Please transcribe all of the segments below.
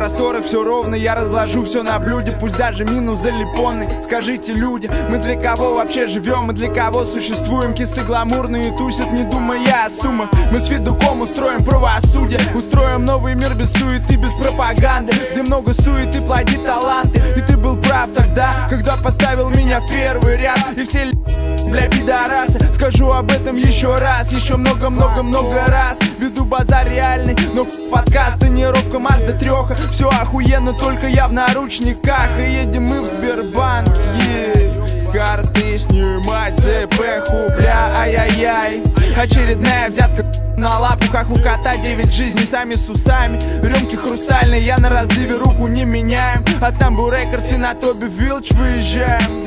просторах все ровно, я разложу все на блюде, пусть даже минус залипонный. Скажите, люди, мы для кого вообще живем, мы для кого существуем? Кисы гламурные тусят, не думая о суммах. Мы с Федуком устроим правосудие, устроим новый мир без суеты, без пропаганды, где много суеты, плоди таланты. И ты был прав тогда, когда поставил меня в первый ряд. И все бля пидорасы, скажу об этом еще раз, еще много-много-много раз. Веду базар реальный, но подкаст, тренировка Мазда 3. Все охуенно, только я в наручниках. И едем мы в Сбербанк, с карты снимать ЗПХу, бля, ай-яй-яй. Очередная взятка на лапу, как у кота 9 жизней, сами с усами. Рюмки хрустальные, я на разливе руку не меняем. От Тамбу Рекордс и на Тоби Вилч выезжаем.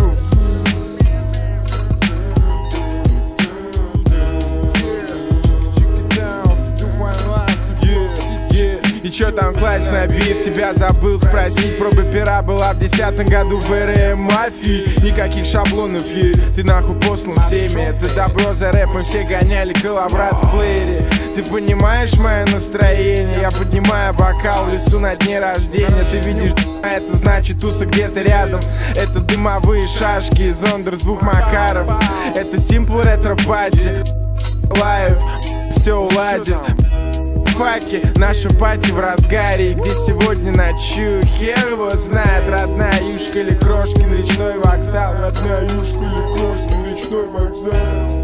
И чё там классный бит, тебя забыл спросить. Проба пера была в 10-м году в РМ мафии. Никаких шаблонов, ты нахуй послан всеми. Это добро за рэп, мы все гоняли коллабрат в плеере. Ты понимаешь мое настроение? Я поднимаю бокал в лесу на дне рождения. Ты видишь, это значит туса где-то рядом. Это дымовые шашки, зондер с 2 Макаров. Это симпл ретро-пати. Лают, все уладит. Наша пати в разгаре, где сегодня ночую. Хер его знает, родная Юшка или Крошкин речной вокзал. Родная Юшка или Крошкин речной вокзал.